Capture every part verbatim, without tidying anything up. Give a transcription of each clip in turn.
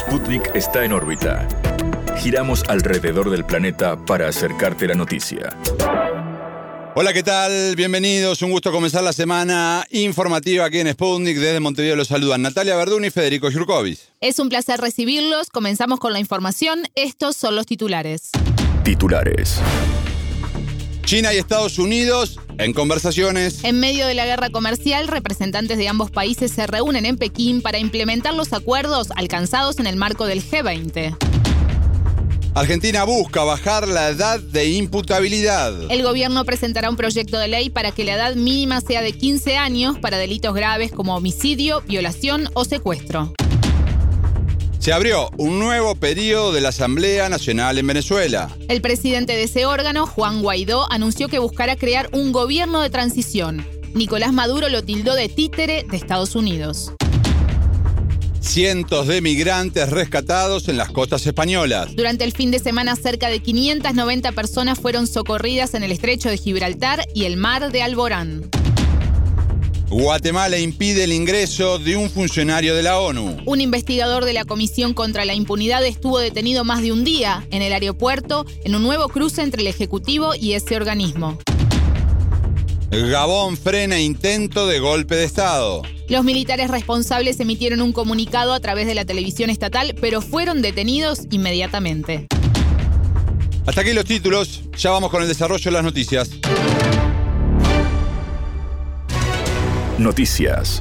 Sputnik está en órbita. Giramos alrededor del planeta para acercarte la noticia. Hola, ¿qué tal? Bienvenidos. Un gusto comenzar la semana informativa aquí en Sputnik. Desde Montevideo los saludan Natalia Verdún y Federico Jurkovic. Es un placer recibirlos. Comenzamos con la información. Estos son los titulares. Titulares. China y Estados Unidos en conversaciones. En medio de la guerra comercial, representantes de ambos países se reúnen en Pekín para implementar los acuerdos alcanzados en el marco del G veinte. Argentina busca bajar la edad de imputabilidad. El gobierno presentará un proyecto de ley para que la edad mínima sea de quince años para delitos graves como homicidio, violación o secuestro. Se abrió un nuevo periodo de la Asamblea Nacional en Venezuela. El presidente de ese órgano, Juan Guaidó, anunció que buscará crear un gobierno de transición. Nicolás Maduro lo tildó de títere de Estados Unidos. Cientos de migrantes rescatados en las costas españolas. Durante el fin de semana, cerca de quinientas noventa personas fueron socorridas en el estrecho de Gibraltar y el mar de Alborán. Guatemala impide el ingreso de un funcionario de la ONU. Un investigador de la Comisión contra la Impunidad estuvo detenido más de un día en el aeropuerto en un nuevo cruce entre el Ejecutivo y ese organismo. Gabón frena intento de golpe de Estado. Los militares responsables emitieron un comunicado a través de la televisión estatal, pero fueron detenidos inmediatamente. Hasta aquí los títulos, ya vamos con el desarrollo de las noticias. Noticias.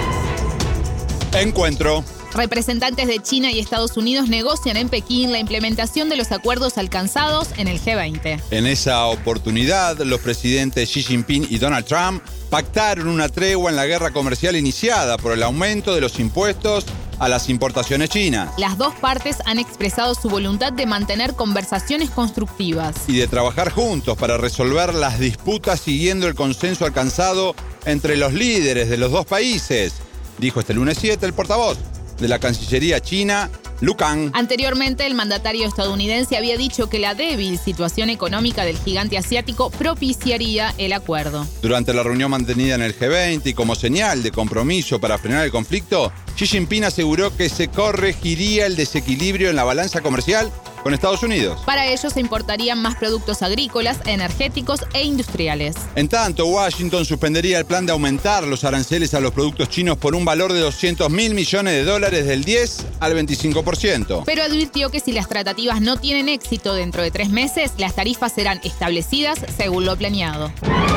Encuentro. Representantes de China y Estados Unidos negocian en Pekín la implementación de los acuerdos alcanzados en el G veinte. En esa oportunidad, los presidentes Xi Jinping y Donald Trump pactaron una tregua en la guerra comercial iniciada por el aumento de los impuestos a las importaciones chinas. Las dos partes han expresado su voluntad de mantener conversaciones constructivas y de trabajar juntos para resolver las disputas siguiendo el consenso alcanzado entre los líderes de los dos países, dijo este lunes siete el portavoz de la Cancillería china, Lu Kang. Anteriormente, el mandatario estadounidense había dicho que la débil situación económica del gigante asiático propiciaría el acuerdo. Durante la reunión mantenida en el G veinte y como señal de compromiso para frenar el conflicto, Xi Jinping aseguró que se corregiría el desequilibrio en la balanza comercial con Estados Unidos. Para ello se importarían más productos agrícolas, energéticos e industriales. En tanto, Washington suspendería el plan de aumentar los aranceles a los productos chinos por un valor de doscientos mil millones de dólares del diez al veinticinco por ciento. Pero advirtió que si las tratativas no tienen éxito dentro de tres meses, las tarifas serán establecidas según lo planeado.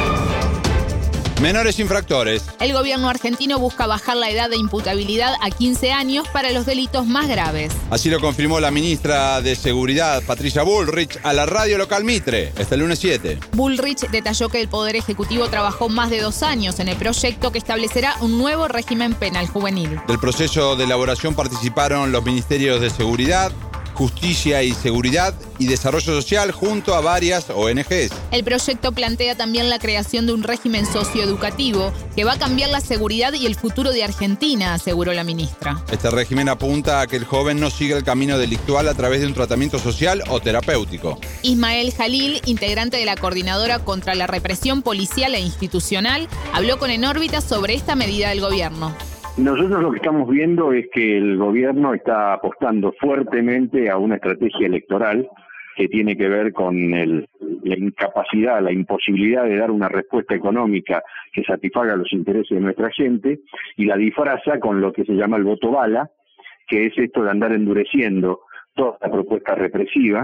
Menores infractores. El gobierno argentino busca bajar la edad de imputabilidad a quince años para los delitos más graves. Así lo confirmó la ministra de Seguridad, Patricia Bullrich, a la radio local Mitre, este lunes siete. Bullrich detalló que el Poder Ejecutivo trabajó más de dos años en el proyecto que establecerá un nuevo régimen penal juvenil. Del proceso de elaboración participaron los ministerios de Seguridad, Justicia y Seguridad y Desarrollo Social junto a varias O N Ges. El proyecto plantea también la creación de un régimen socioeducativo que va a cambiar la seguridad y el futuro de Argentina, aseguró la ministra. Este régimen apunta a que el joven no siga el camino delictual a través de un tratamiento social o terapéutico. Ismael Jalil, integrante de la Coordinadora contra la Represión Policial e Institucional, habló con En órbita sobre esta medida del gobierno. Nosotros lo que estamos viendo es que el gobierno está apostando fuertemente a una estrategia electoral que tiene que ver con el, la incapacidad, la imposibilidad de dar una respuesta económica que satisfaga los intereses de nuestra gente y la disfraza con lo que se llama el voto bala, que es esto de andar endureciendo toda la propuesta represiva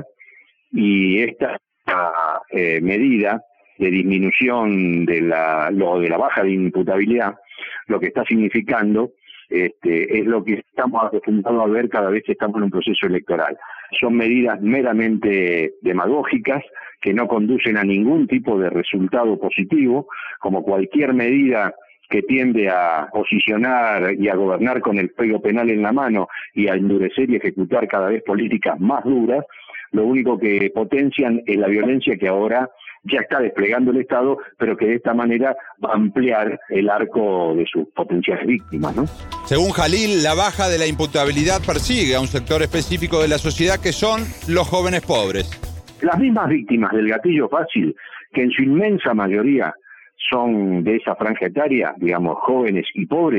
y esta eh, medida de disminución de la, lo, de la baja de imputabilidad, lo que está significando este, es lo que estamos acostumbrados a ver cada vez que estamos en un proceso electoral. Son medidas meramente demagógicas que no conducen a ningún tipo de resultado positivo, como cualquier medida que tiende a posicionar y a gobernar con el Código Penal en la mano y a endurecer y ejecutar cada vez políticas más duras, lo único que potencian es la violencia que ahora ya está desplegando el Estado, pero que de esta manera va a ampliar el arco de sus potenciales víctimas, ¿no? Según Jalil, la baja de la imputabilidad persigue a un sector específico de la sociedad que son los jóvenes pobres. Las mismas víctimas del gatillo fácil, que en su inmensa mayoría son de esa franja etaria, digamos, jóvenes y pobres,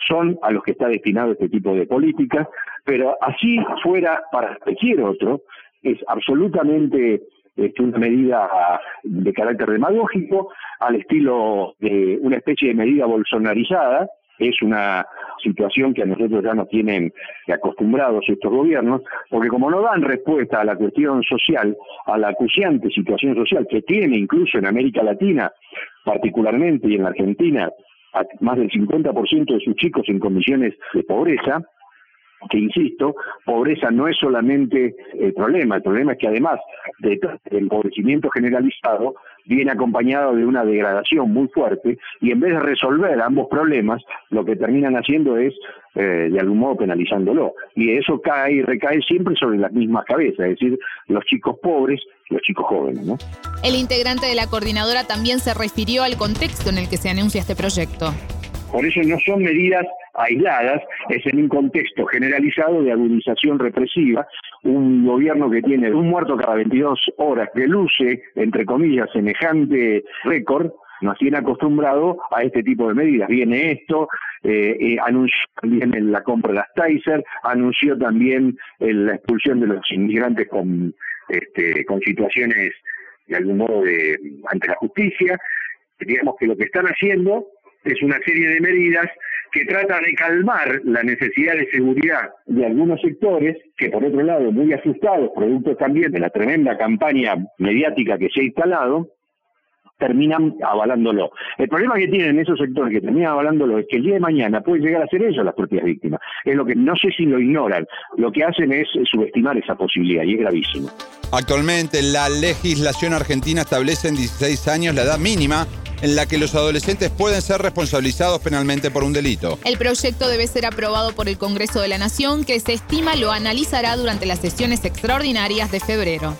son a los que está destinado este tipo de políticas, pero así fuera para cualquier otro, es absolutamente este, una medida de carácter demagógico, al estilo de una especie de medida bolsonarizada. Es una situación que a nosotros ya nos tienen acostumbrados estos gobiernos, porque como no dan respuesta a la cuestión social, a la acuciante situación social que tiene incluso en América Latina, particularmente y en la Argentina, más del cincuenta por ciento de sus chicos en condiciones de pobreza, que insisto, pobreza no es solamente el problema, el problema es que además del empobrecimiento generalizado viene acompañado de una degradación muy fuerte, y en vez de resolver ambos problemas, lo que terminan haciendo es, eh, de algún modo, penalizándolo. Y eso cae y recae siempre sobre las mismas cabezas, es decir, los chicos pobres, los chicos jóvenes, ¿no? El integrante de la coordinadora también se refirió al contexto en el que se anuncia este proyecto. Por eso no son medidas aisladas, es en un contexto generalizado de agudización represiva, un gobierno que tiene un muerto cada veintidós horas, que luce, entre comillas, semejante récord, nos tiene acostumbrado a este tipo de medidas. Viene esto, eh, eh, anunció también la compra de las Taser, anunció también eh, la expulsión de los inmigrantes con, este, con situaciones, de algún modo, de, ante la justicia. Digamos que lo que están haciendo es una serie de medidas que trata de calmar la necesidad de seguridad de algunos sectores que, por otro lado, muy asustados, producto también de la tremenda campaña mediática que se ha instalado, terminan avalándolo. El problema que tienen esos sectores que terminan avalándolo es que el día de mañana pueden llegar a ser ellos las propias víctimas. Es lo que no sé si lo ignoran. Lo que hacen es subestimar esa posibilidad y es gravísimo. Actualmente la legislación argentina establece en dieciséis años la edad mínima en la que los adolescentes pueden ser responsabilizados penalmente por un delito. El proyecto debe ser aprobado por el Congreso de la Nación, que se estima lo analizará durante las sesiones extraordinarias de febrero.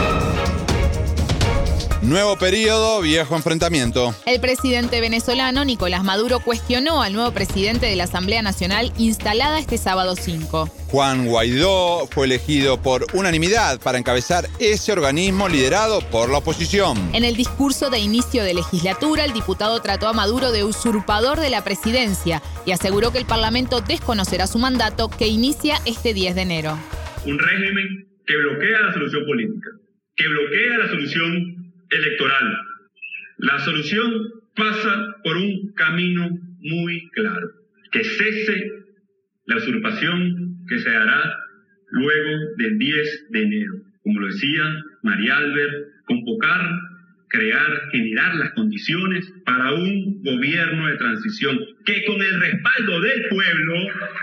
Nuevo periodo, viejo enfrentamiento. El presidente venezolano Nicolás Maduro cuestionó al nuevo presidente de la Asamblea Nacional instalada este sábado cinco. Juan Guaidó fue elegido por unanimidad para encabezar ese organismo liderado por la oposición. En el discurso de inicio de legislatura, el diputado trató a Maduro de usurpador de la presidencia y aseguró que el Parlamento desconocerá su mandato, que inicia este diez de enero. Un régimen que bloquea la solución política, que bloquea la solución electoral. La solución pasa por un camino muy claro: que cese la usurpación que se hará luego del diez de enero. Como lo decía María Albert, convocar, crear, generar las condiciones para un gobierno de transición que, con el respaldo del pueblo,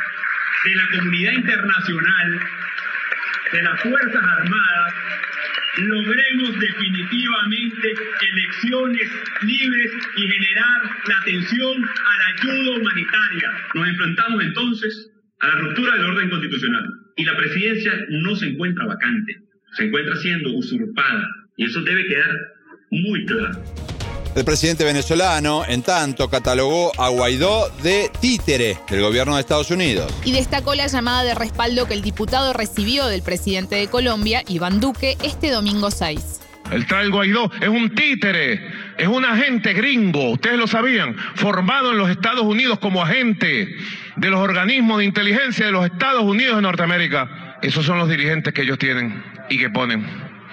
de la comunidad internacional, de las Fuerzas Armadas, logremos definitivamente elecciones libres y generar la atención a la ayuda humanitaria. Nos enfrentamos entonces a la ruptura del orden constitucional y la presidencia no se encuentra vacante, se encuentra siendo usurpada, y eso debe quedar muy claro. El presidente venezolano, en tanto, catalogó a Guaidó de títere del gobierno de Estados Unidos. Y destacó la llamada de respaldo que el diputado recibió del presidente de Colombia, Iván Duque, este domingo seis. El tal Guaidó es un títere, es un agente gringo, ustedes lo sabían, formado en los Estados Unidos como agente de los organismos de inteligencia de los Estados Unidos de Norteamérica. Esos son los dirigentes que ellos tienen y que ponen.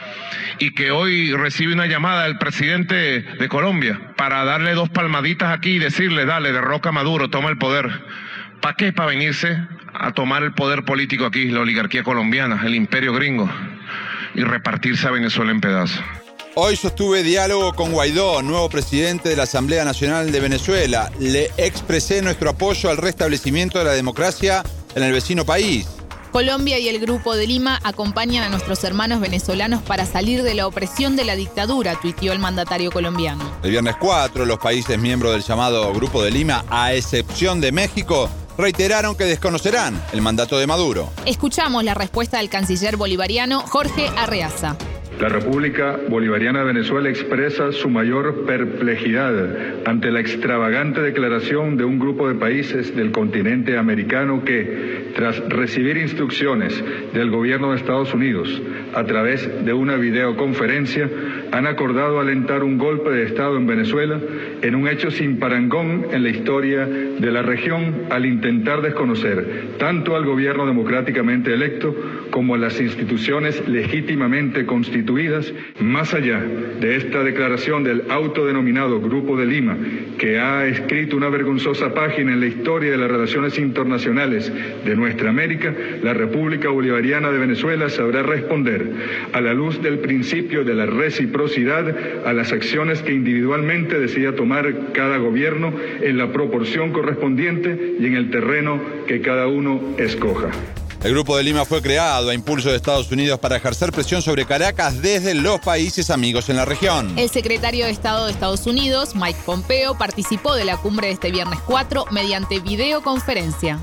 Y que hoy recibe una llamada del presidente de Colombia para darle dos palmaditas aquí y decirle: dale, derroca a Maduro, toma el poder. ¿Para qué? Para venirse a tomar el poder político aquí, la oligarquía colombiana, el imperio gringo, y repartirse a Venezuela en pedazos. Hoy sostuve diálogo con Guaidó, nuevo presidente de la Asamblea Nacional de Venezuela. Le expresé nuestro apoyo al restablecimiento de la democracia en el vecino país. Colombia y el Grupo de Lima acompañan a nuestros hermanos venezolanos para salir de la opresión de la dictadura, tuiteó el mandatario colombiano. El viernes cuatro, los países miembros del llamado Grupo de Lima, a excepción de México, reiteraron que desconocerán el mandato de Maduro. Escuchamos la respuesta del canciller bolivariano Jorge Arreaza. La República Bolivariana de Venezuela expresa su mayor perplejidad ante la extravagante declaración de un grupo de países del continente americano que, tras recibir instrucciones del gobierno de Estados Unidos a través de una videoconferencia, han acordado alentar un golpe de Estado en Venezuela en un hecho sin parangón en la historia de la región al intentar desconocer tanto al gobierno democráticamente electo como a las instituciones legítimamente constituidas, más allá de esta declaración del autodenominado Grupo de Lima, que ha escrito una vergonzosa página en la historia de las relaciones internacionales de nuestra América, la República Bolivariana de Venezuela sabrá responder a la luz del principio de la reciprocidad a las acciones que individualmente decida tomar cada gobierno en la proporción correspondiente y en el terreno que cada uno escoja. El Grupo de Lima fue creado a impulso de Estados Unidos para ejercer presión sobre Caracas desde los países amigos en la región. El secretario de Estado de Estados Unidos, Mike Pompeo, participó de la cumbre de este viernes cuatro mediante videoconferencia.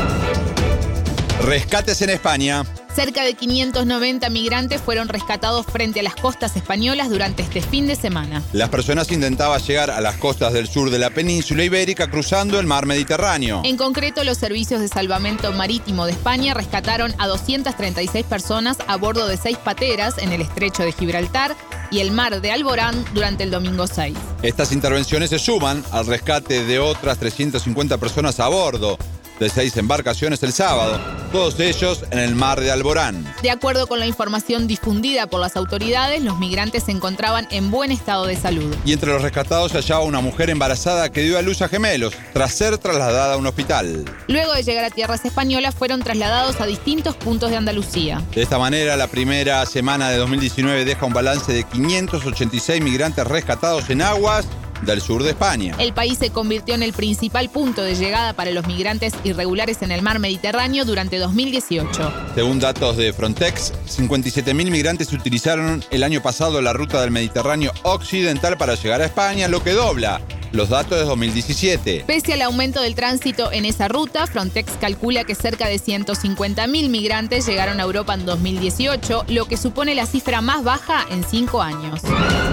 Rescates en España. Cerca de quinientos noventa migrantes fueron rescatados frente a las costas españolas durante este fin de semana. Las personas intentaban llegar a las costas del sur de la península ibérica cruzando el mar Mediterráneo. En concreto, los servicios de salvamento marítimo de España rescataron a doscientas treinta y seis personas a bordo de seis pateras en el estrecho de Gibraltar y el mar de Alborán durante el domingo seis. Estas intervenciones se suman al rescate de otras trescientas cincuenta personas a bordo de seis embarcaciones el sábado, todos ellos en el mar de Alborán. De acuerdo con la información difundida por las autoridades, los migrantes se encontraban en buen estado de salud. Y entre los rescatados se hallaba una mujer embarazada que dio a luz a gemelos, tras ser trasladada a un hospital. Luego de llegar a tierras españolas, fueron trasladados a distintos puntos de Andalucía. De esta manera, la primera semana de dos mil diecinueve deja un balance de quinientos ochenta y seis migrantes rescatados en aguas del sur de España. El país se convirtió en el principal punto de llegada para los migrantes irregulares en el mar Mediterráneo durante dos mil dieciocho. Según datos de Frontex, cincuenta y siete mil migrantes utilizaron el año pasado la ruta del Mediterráneo occidental para llegar a España, lo que dobla los datos de dos mil diecisiete. Pese al aumento del tránsito en esa ruta, Frontex calcula que cerca de ciento cincuenta mil migrantes llegaron a Europa en dos mil dieciocho, lo que supone la cifra más baja en cinco años.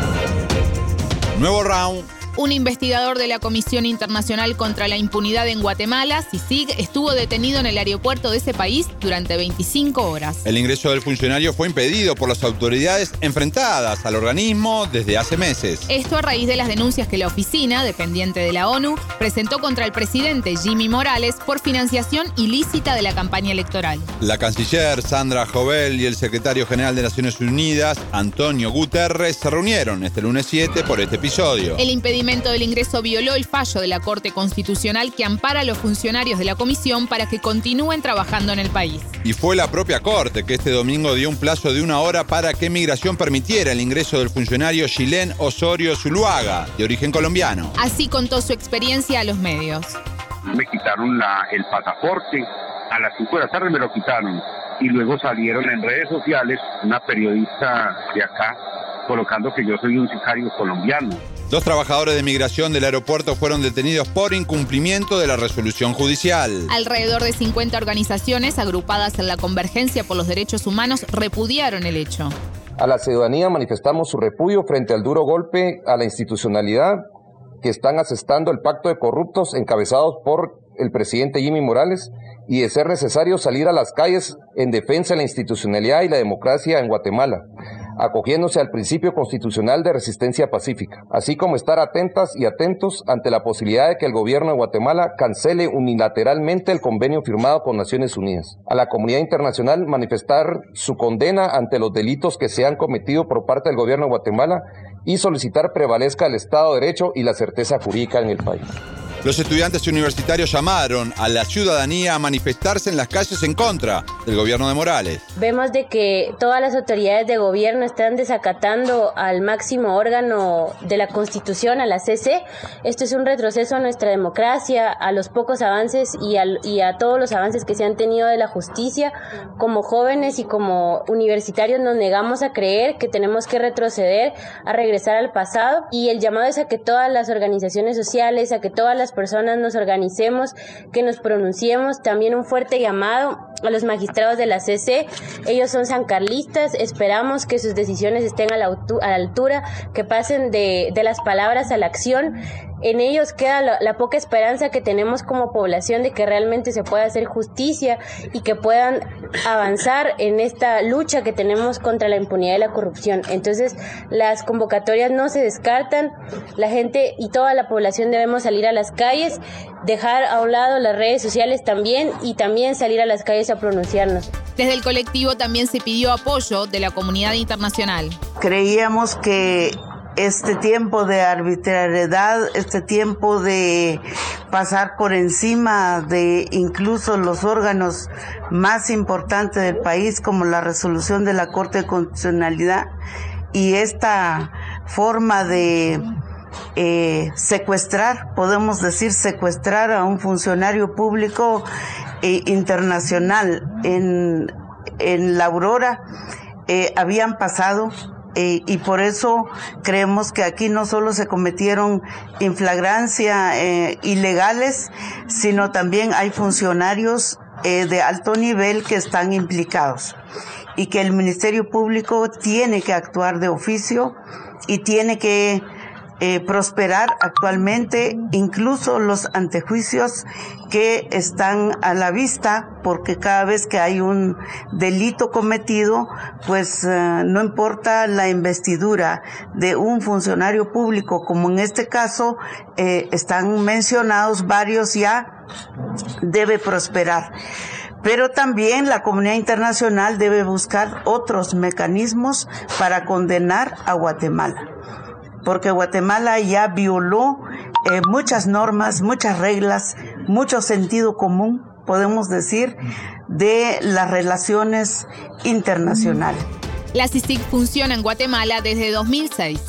Nuevo round. Un investigador de la Comisión Internacional contra la Impunidad en Guatemala, C I C I G, estuvo detenido en el aeropuerto de ese país durante veinticinco horas. El ingreso del funcionario fue impedido por las autoridades enfrentadas al organismo desde hace meses. Esto a raíz de las denuncias que la oficina, dependiente de la ONU, presentó contra el presidente Jimmy Morales por financiación ilícita de la campaña electoral. La canciller Sandra Jovel y el secretario general de Naciones Unidas, Antonio Guterres, se reunieron este lunes siete por este episodio. El impedimento del ingreso violó el fallo de la Corte Constitucional que ampara a los funcionarios de la comisión para que continúen trabajando en el país. Y fue la propia Corte que este domingo dio un plazo de una hora para que Migración permitiera el ingreso del funcionario Chilén Osorio Zuluaga, de origen colombiano. Así contó su experiencia a los medios. Me quitaron la, el pasaporte, a las cinco de la tarde me lo quitaron y luego salieron en redes sociales una periodista de acá colocando que yo soy un sicario colombiano. Dos trabajadores de migración del aeropuerto fueron detenidos por incumplimiento de la resolución judicial. Alrededor de cincuenta organizaciones agrupadas en la Convergencia por los Derechos Humanos repudiaron el hecho. A la ciudadanía manifestamos su repudio frente al duro golpe a la institucionalidad que están asestando el pacto de corruptos encabezados por el presidente Jimmy Morales y de ser necesario salir a las calles en defensa de la institucionalidad y la democracia en Guatemala, acogiéndose al principio constitucional de resistencia pacífica, así como estar atentas y atentos ante la posibilidad de que el gobierno de Guatemala cancele unilateralmente el convenio firmado con Naciones Unidas. A la comunidad internacional manifestar su condena ante los delitos que se han cometido por parte del gobierno de Guatemala y solicitar prevalezca el Estado de Derecho y la certeza jurídica en el país. Los estudiantes universitarios llamaron a la ciudadanía a manifestarse en las calles en contra del gobierno de Morales. Vemos de que todas las autoridades de gobierno están desacatando al máximo órgano de la Constitución, a la C C. Esto es un retroceso a nuestra democracia, a los pocos avances y, al, y a todos los avances que se han tenido de la justicia. Como jóvenes y como universitarios nos negamos a creer que tenemos que retroceder, a regresar al pasado, y el llamado es a que todas las organizaciones sociales, a que todas las personas nos organicemos, que nos pronunciemos. También un fuerte llamado a los magistrados de la C C. Ellos son sancarlistas, esperamos que sus decisiones estén a la, a la altura, que pasen de, de las palabras a la acción en ellos queda la, la poca esperanza que tenemos como población de que realmente se pueda hacer justicia y que puedan avanzar en esta lucha que tenemos contra la impunidad y la corrupción. Entonces, las convocatorias no se descartan, la gente y toda la población debemos salir a las calles, dejar a un lado las redes sociales también y también salir a las calles a pronunciarnos. Desde el colectivo también se pidió apoyo de la comunidad internacional. Creíamos que este tiempo de arbitrariedad, este tiempo de pasar por encima de incluso los órganos más importantes del país, como la resolución de la Corte de Constitucionalidad, y esta forma de eh, secuestrar, podemos decir secuestrar a un funcionario público eh, internacional en, en La Aurora, eh, habían pasado. Eh, y por eso creemos que aquí no solo se cometieron inflagrancia eh, ilegales, sino también hay funcionarios eh, de alto nivel que están implicados y que el Ministerio Público tiene que actuar de oficio y tiene que eh, prosperar actualmente incluso los antejuicios que están a la vista, porque cada vez que hay un delito cometido, pues uh, no importa la investidura de un funcionario público, como en este caso eh, están mencionados varios ya, debe prosperar. Pero también la comunidad internacional debe buscar otros mecanismos para condenar a Guatemala, porque Guatemala ya violó eh, muchas normas, muchas reglas, mucho sentido común, podemos decir, de las relaciones internacionales. La C I C I C funciona en Guatemala desde dos mil seis.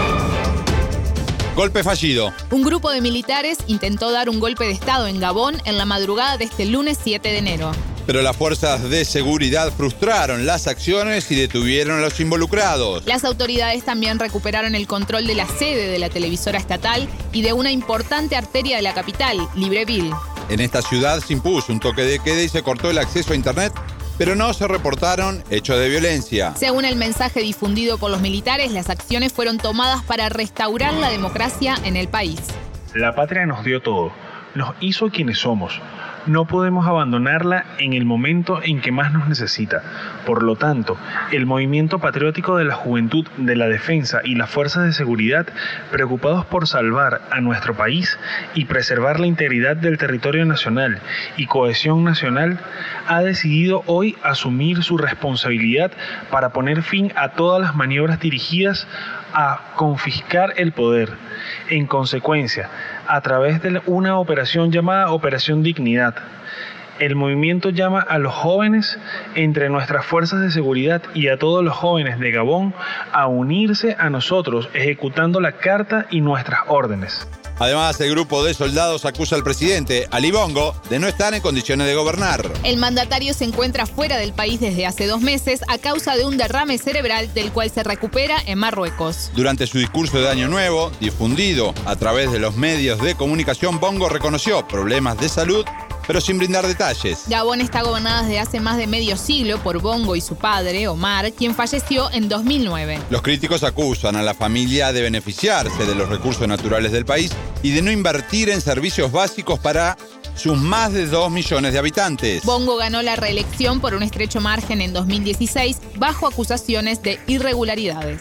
Golpe fallido. Un grupo de militares intentó dar un golpe de Estado en Gabón en la madrugada de este lunes siete de enero. Pero las fuerzas de seguridad frustraron las acciones y detuvieron a los involucrados. Las autoridades también recuperaron el control de la sede de la televisora estatal y de una importante arteria de la capital, Libreville. En esta ciudad se impuso un toque de queda y se cortó el acceso a Internet, pero no se reportaron hechos de violencia. Según el mensaje difundido por los militares, las acciones fueron tomadas para restaurar la democracia en el país. La patria nos dio todo, nos hizo quienes somos. No podemos abandonarla en el momento en que más nos necesita. Por lo tanto, el movimiento patriótico de la juventud de la defensa y las fuerzas de seguridad, preocupados por salvar a nuestro país y preservar la integridad del territorio nacional y cohesión nacional, ha decidido hoy asumir su responsabilidad para poner fin a todas las maniobras dirigidas a confiscar el poder. En consecuencia, a través de una operación llamada Operación Dignidad, el movimiento llama a los jóvenes entre nuestras fuerzas de seguridad y a todos los jóvenes de Gabón a unirse a nosotros ejecutando la carta y nuestras órdenes. Además, el grupo de soldados acusa al presidente Ali Bongo de no estar en condiciones de gobernar. El mandatario se encuentra fuera del país desde hace dos meses a causa de un derrame cerebral del cual se recupera en Marruecos. Durante su discurso de Año Nuevo, difundido a través de los medios de comunicación, Bongo reconoció problemas de salud, pero sin brindar detalles. Gabón está gobernada desde hace más de medio siglo por Bongo y su padre, Omar, quien falleció en dos mil nueve. Los críticos acusan a la familia de beneficiarse de los recursos naturales del país y de no invertir en servicios básicos para sus más de dos millones de habitantes. Bongo ganó la reelección por un estrecho margen en dos mil dieciséis bajo acusaciones de irregularidades.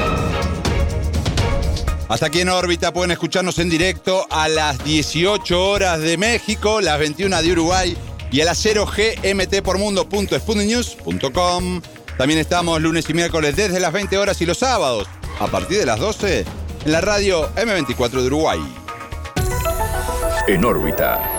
Hasta aquí en órbita pueden escucharnos en directo a las dieciocho horas de México, las veintiuna de Uruguay y a las cero G M T por mundo punto sputnik news punto com. También estamos lunes y miércoles desde las veinte horas y los sábados a partir de las doce en la radio eme veinticuatro de Uruguay. En órbita.